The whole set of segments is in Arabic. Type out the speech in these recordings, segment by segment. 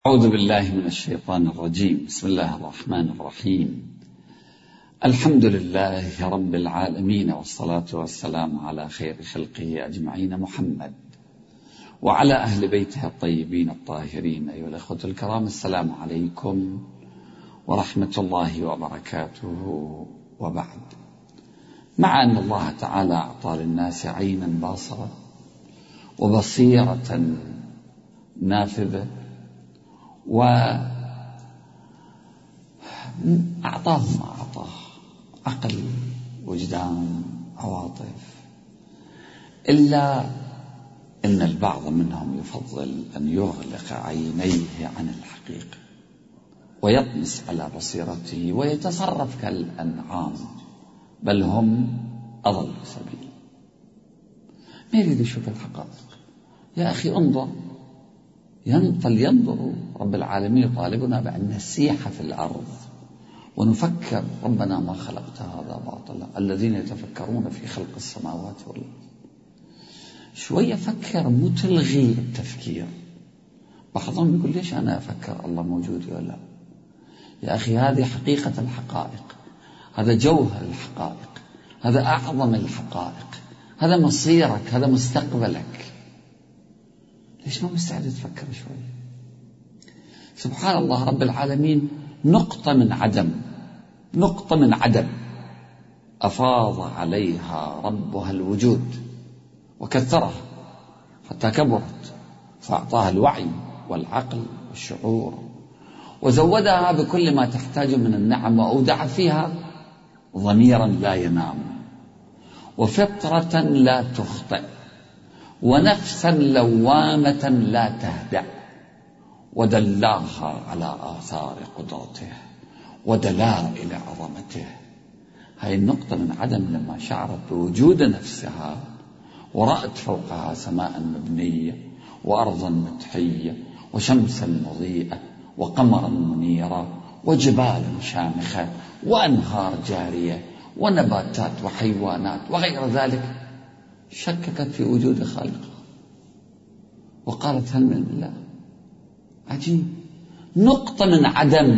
أعوذ بالله من الشيطان الرجيم. بسم الله الرحمن الرحيم. الحمد لله رب العالمين، والصلاة والسلام على خير خلقه أجمعين محمد وعلى أهل بيته الطيبين الطاهرين. أيها الأخوة الكرام، السلام عليكم ورحمة الله وبركاته. وبعد، مع أن الله تعالى أعطى للناس عينا باصرة وبصيرة نافذة، وأعطاهم ما أعطاه: عقل، وجدان، عواطف، إلا إن البعض منهم يفضل أن يغلق عينيه عن الحقيقة ويطمس على بصيرته ويتصرف كالأنعام، بل هم أضل سبيل. ما يريد يشوف الحقائق. يا أخي انظر، فلينظروا. رب العالمين يطالبنا بأن نسيح في الأرض ونفكر: ربنا ما خلقت هذا باطلا. الذين يتفكرون في خلق السماوات والأرض. شوية فكر، مو تلغي التفكير. بعضهم يقول: ليش أنا أفكر الله موجود ولا لا؟ يا أخي، هذه حقيقة الحقائق، هذا جوهر الحقائق، هذا أعظم الحقائق، هذا مصيرك، هذا مستقبلك. ليش ما مستعد تفكر شوي؟ سبحان الله، رب العالمين نقطة من عدم أفاض عليها ربها الوجود وكثرها حتى كبرت، فأعطاها الوعي والعقل والشعور، وزودها بكل ما تحتاج من النعم، وأودع فيها ضميرا لا ينام، وفطرة لا تخطئ، ونفسا لوامة لا تهدأ، ودلاها على آثار قدرته ودلائل عظمته. هاي النقطة من عدم لما شعرت بوجود نفسها ورأت فوقها سماء مبنية وأرضا متحية وشمسا مضيئة وقمرا منيرا وجبالا شامخة وأنهار جارية ونباتات وحيوانات وغير ذلك، شككت في وجود خالقها وقالت: هل من الله؟ عجيب، نقطة من عدم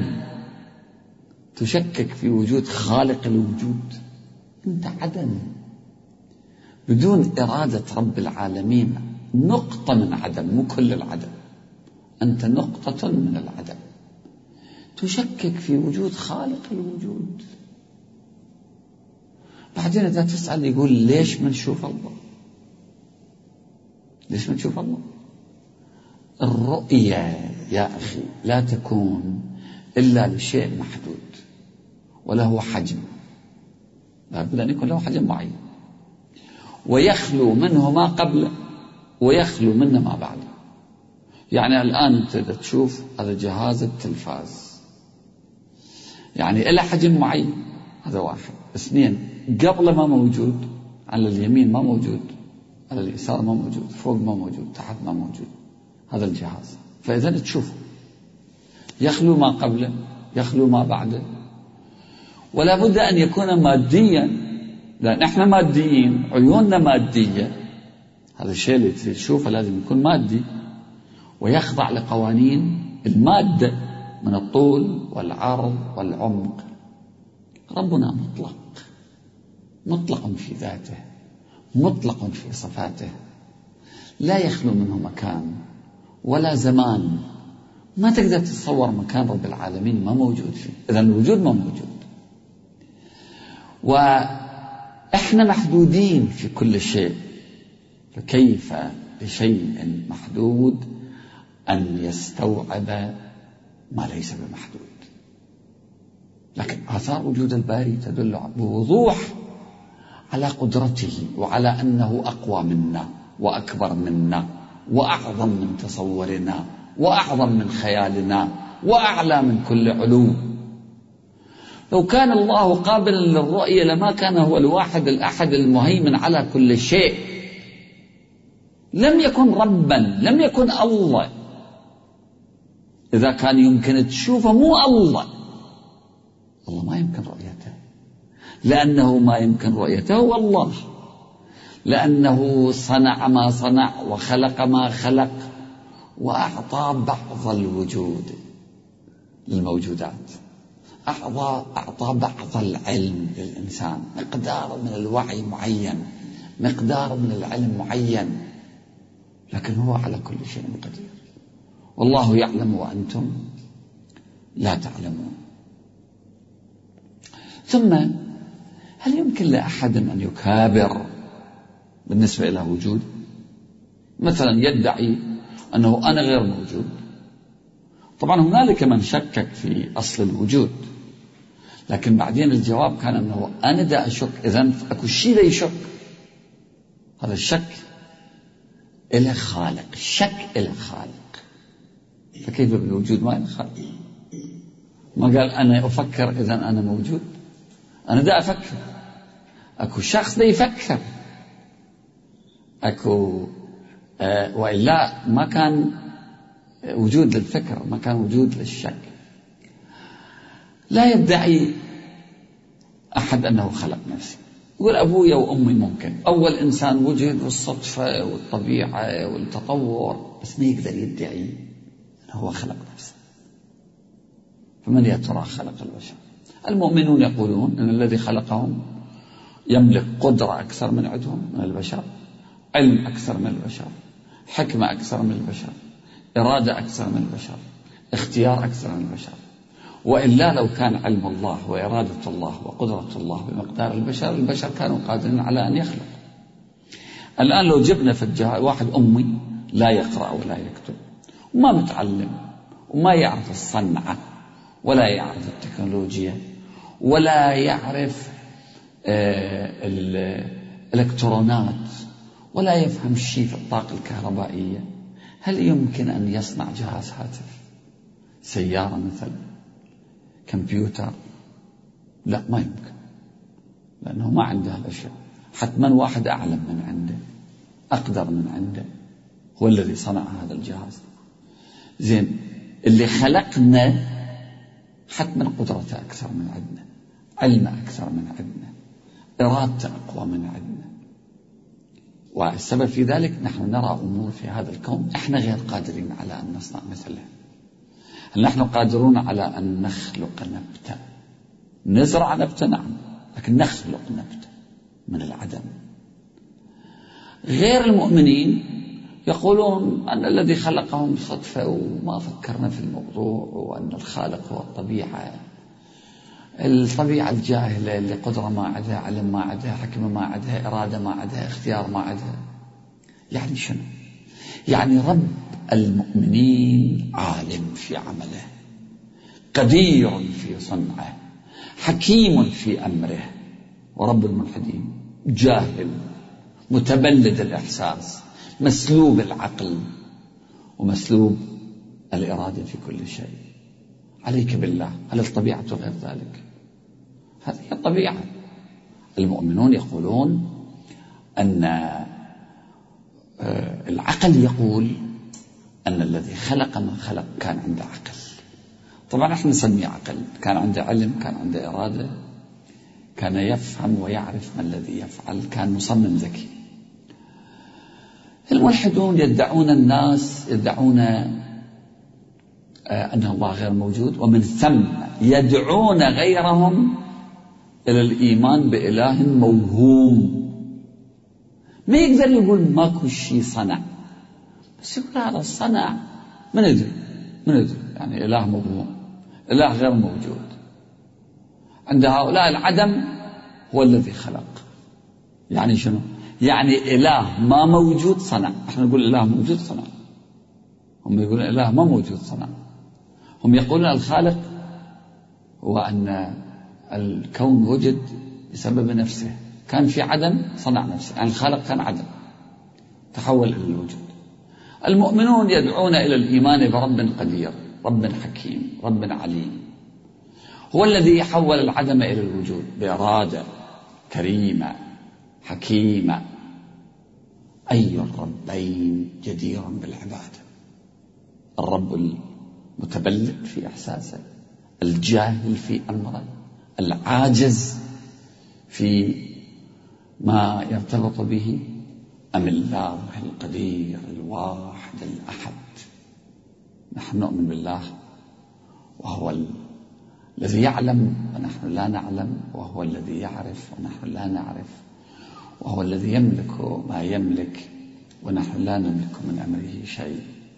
تشكك في وجود خالق الوجود. أنت عدم بدون إرادة رب العالمين، نقطة من عدم، مو كل العدم. أنت نقطة من العدم تشكك في وجود خالق الوجود. بعدين إذا تسأل يقول: ليش ما نشوف الله؟ ليش ما نشوف الله؟ الرؤية يا أخي لا تكون إلا لشيء محدود وله حجم، لابد أن يكون له حجم معين، ويخلو منه ما قبله ويخلو منه ما بعده. يعني الآن أنت تشوف هذا جهاز التلفاز، يعني إلى حجم معين، هذا واحد. اثنين، قبل ما موجود، على اليمين ما موجود، على اليسار ما موجود، فوق ما موجود، تحت ما موجود، هذا الجهاز. فإذا تشوفه يخلو ما قبله يخلو ما بعده، ولا بد أن يكون ماديا، لأن احنا ماديين، عيوننا مادية. هذا الشيء اللي تشوفه لازم يكون مادي ويخضع لقوانين المادة من الطول والعرض والعمق. ربنا مطلق في ذاته، مطلق في صفاته، لا يخلو منه مكان ولا زمان. ما تقدر تتصور مكان رب العالمين ما موجود فيه، إذا الوجود ما موجود. وإحنا محدودين في كل شيء، فكيف بشيء محدود أن يستوعب ما ليس بمحدود؟ لكن آثار وجود الباري تدل بوضوح على قدرته وعلى أنه أقوى منا وأكبر منا وأعظم من تصورنا وأعظم من خيالنا وأعلى من كل علو. لو كان الله قابلا للرؤية لما كان هو الواحد الأحد المهيمن على كل شيء. لم يكن ربا، لم يكن الله. إذا كان يمكن تشوفه، مو الله ما يمكن رؤيته، لأنه ما يمكن رؤيته هو الله، لأنه صنع ما صنع وخلق ما خلق وأعطى بعض الوجود للموجودات، أعطى بعض العلم للإنسان، مقدار من الوعي معين، مقدار من العلم معين، لكن هو على كل شيء قدير. والله يعلم وأنتم لا تعلمون. ثم هل يمكن لأحد أن يكابر بالنسبة إلى وجود؟ مثلا يدعي أنه أنا غير موجود. طبعا هنالك من شكك في أصل الوجود، لكن بعدين الجواب كان أنه أنا دا أشك، إذن أكو شيء دا يشك. هذا الشك إلى خالق، الشك إلى خالق، فكيف بالوجود ما إلى خالق؟ ما قال أنا أفكر إذن أنا موجود، أنا دا أفكر، أكو شخص دا يفكر، أكو وإلا ما كان وجود للفكر، ما كان وجود للشك. لا يدعي أحد أنه خلق نفسه، يقول أبويا وأمي ممكن أول إنسان وجد والصدفة والطبيعة والتطور، بس ما يقدر يدعي أنه هو خلق نفسه. فمن يا ترى خلق البشر؟ المؤمنون يقولون أن الذي خلقهم يملك قدرة أكثر من عندهم من البشر، علم أكثر من البشر، حكمة أكثر من البشر، إرادة أكثر من البشر، اختيار أكثر من البشر. وإلا لو كان علم الله وإرادة الله وقدرة الله بمقدار البشر، البشر كانوا قادرين على أن يخلق. الآن لو جبنا واحد أمي لا يقرأ ولا يكتب وما متعلم وما يعرف الصنعة ولا يعرف التكنولوجيا ولا يعرف الإلكترونات ولا يفهم شيء في الطاقة الكهربائية، هل يمكن أن يصنع جهاز هاتف، سيارة مثلا، كمبيوتر؟ لا، ما يمكن، لأنه ما عنده الأشياء. حتما واحد أعلم من عنده، أقدر من عنده، هو الذي صنع هذا الجهاز. زين، اللي خلقنا حتما قدرته أكثر من عندنا، علمه أكثر من عندنا، إرادته أقوى من عندنا. والسبب في ذلك نحن نرى أمور في هذا الكون إحنا غير قادرين على أن نصنع مثلها. هل نحن قادرون على أن نخلق نبتة، نزرع نبتة؟ نعم، لكن نخلق نبتة من العدم. غير المؤمنين يقولون أن الذي خلقهم صدفة وما فكرنا في الموضوع، وأن الخالق هو الطبيعة الجاهلة اللي قدرة ما عندها، علم ما عندها، حكمة ما عندها، إرادة ما عندها، اختيار ما عندها. يعني شنو؟ يعني رب المؤمنين عالم في عمله، قدير في صنعه، حكيم في أمره. ورب الملحدين جاهل، متبلد الإحساس، مسلوب العقل ومسلوب الإرادة في كل شيء. عليك بالله، هل الطبيعة غير ذلك؟ هذه هي الطبيعة. المؤمنون يقولون أن العقل يقول أن الذي خلق من خلق كان عنده عقل. طبعا احنا نسميه عقل، كان عنده علم، كان عنده إرادة، كان يفهم ويعرف ما الذي يفعل، كان مصمم ذكي. الملحدون يدعون أن الله غير موجود، ومن ثم يدعون غيرهم إلى الإيمان بإله موهوم. ما يقدر يقول ماكو شيء صنع، بس يقول هذا الصنع من أدري يعني إله موهوم، إله غير موجود. عند هؤلاء العدم هو الذي خلق. يعني شنو؟ يعني إله ما موجود صنع. احنا نقول إله موجود صنع، هم يقولون إله ما موجود صنع. هم يقولون الخالق هو أن الكون وجد بسبب نفسه، كان في عدم صنع نفسه، يعني الخالق كان عدم تحول إلى الوجود. المؤمنون يدعون إلى الإيمان برب قدير، رب حكيم، رب عليم، هو الذي يحول العدم إلى الوجود بإرادة كريمة حكيمة. أي الربين جدير بالعبادة؟ الرب المتبلد في إحساسه، الجاهل في أمره، العاجز في ما يرتبط به، أم الله القدير الواحد الأحد نحن نؤمن بالله وهو الذي يعلم ونحن لا نعلم، وهو الذي يعرف ونحن لا نعرف، وهو الذي يملك ما يملك ونحن لا نملك من أمره شيء.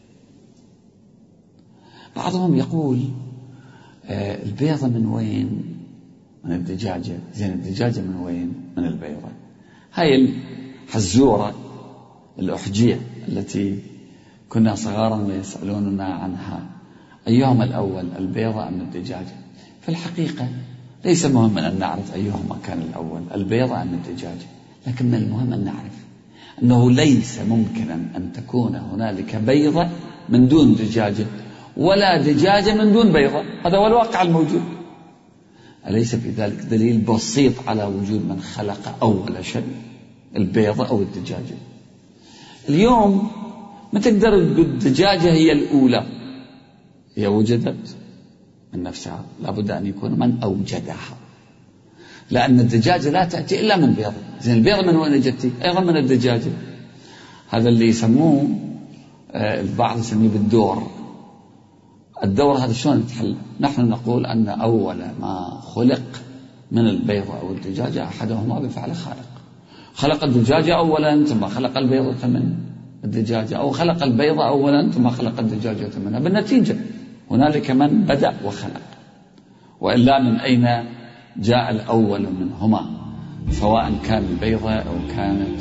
بعضهم يقول البيضة من وين؟ من الدجاجة. زين الدجاجة من وين؟ من البيضة. هاي الحزورة الأحجية التي كنا صغارا يسألوننا عنها أيهما الأول، البيضة أم الدجاجة؟ في الحقيقة ليس مهما أن نعرف أيهما كان الأول، البيضة أم الدجاجة، لكن من المهم أن نعرف أنه ليس ممكنا أن تكون هنالك بيضة من دون دجاجة، ولا دجاجة من دون بيضة. هذا هو الواقع الموجود. أليس في ذلك دليل بسيط على وجود من خلق أول شيء، البيضة أو الدجاجة؟ اليوم ما تقدر تقول الدجاجة هي الأولى، هي وجدت من نفسها، لابد أن يكون من أوجدها، لأن الدجاجة لا تأتي إلا من بيضة. زين البيضة من وين جتي؟ أيضا من الدجاجة. هذا اللي يسموه البعض يسميه بالدور. الدور هذا شلون يتحل؟ نحن نقول أن أول ما خلق من البيضة أو الدجاجة أحدهما بفعل خالق. خلق الدجاجة أولا ثم خلق البيضة من الدجاجة، أو خلق البيضة أولا ثم خلق الدجاجة منها. بالنتيجة هنالك من بدأ وخلق، وإلا من أين جاء الأول منهما، سواء كان البيضة أو كانت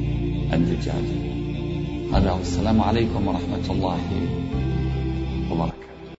الدجاجة. هذا والسلام عليكم ورحمة الله وبركاته.